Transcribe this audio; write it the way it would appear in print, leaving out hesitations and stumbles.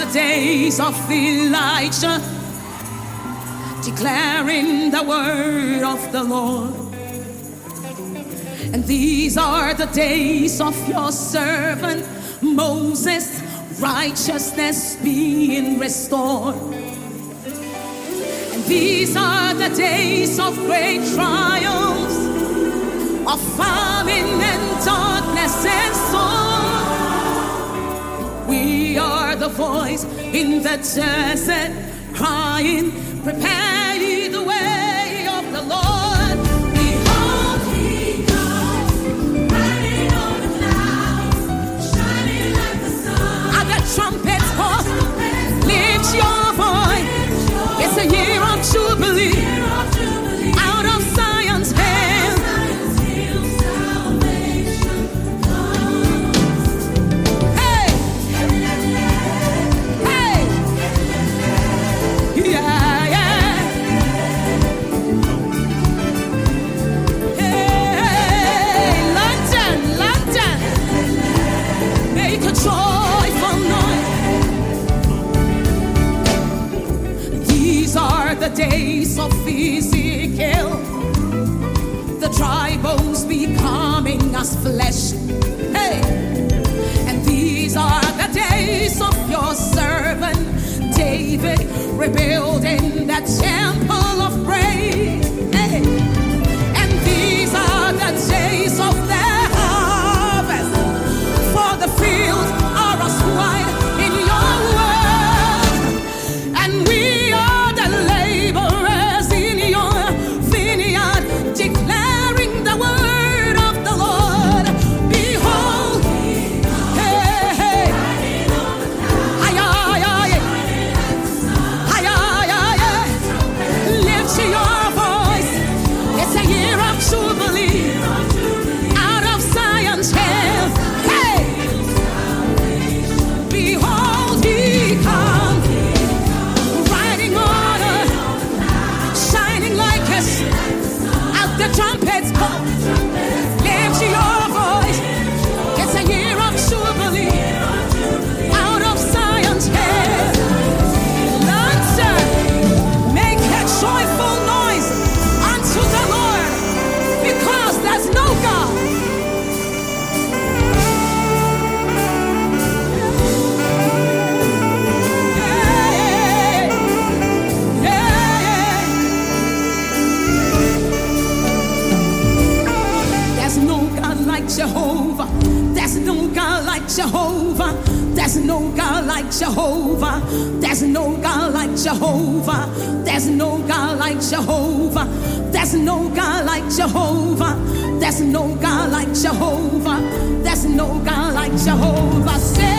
days of Elijah, declaring the word of the Lord. And these are the days of your servant Moses, righteousness being restored. And these are the days of great triumphs, of famine and darkness and storm. We are the voice in the desert crying, prepare ye the way of the Lord. Behold, he comes, riding on the clouds, shining like the sun. At the trumpet's call, lift your voice. It's a year of jubilee, out of Zion's hand. The days of Ezekiel, the dry bones becoming as flesh. Hey, and these are the days of your servant David, rebuilding that temple of praise. Hey, and these are the days of their harvest, for the fields are as white in your word, and we are the laborers in your vineyard, declaring the word of the Lord. Behold, hey, hey, ay, ay, ay, ay, ay, ay, lift your voice. It's a year of jubilee, out of Zion's hand. Hey, behold, he comes, riding on a shining like us. Out the trumpets call, lift your voice. It's a year of jubilee, out of Zion's hand. Lord, make a joyful noise unto the Lord, because there's no God. Yeah, yeah, yeah. There's no God like Jehovah. There's no God like Jehovah. There's no God like Jehovah. There's no God like Jehovah. There's no God like Jehovah. There's no God like Jehovah. There's no God like Jehovah. There's no God like Jehovah. Say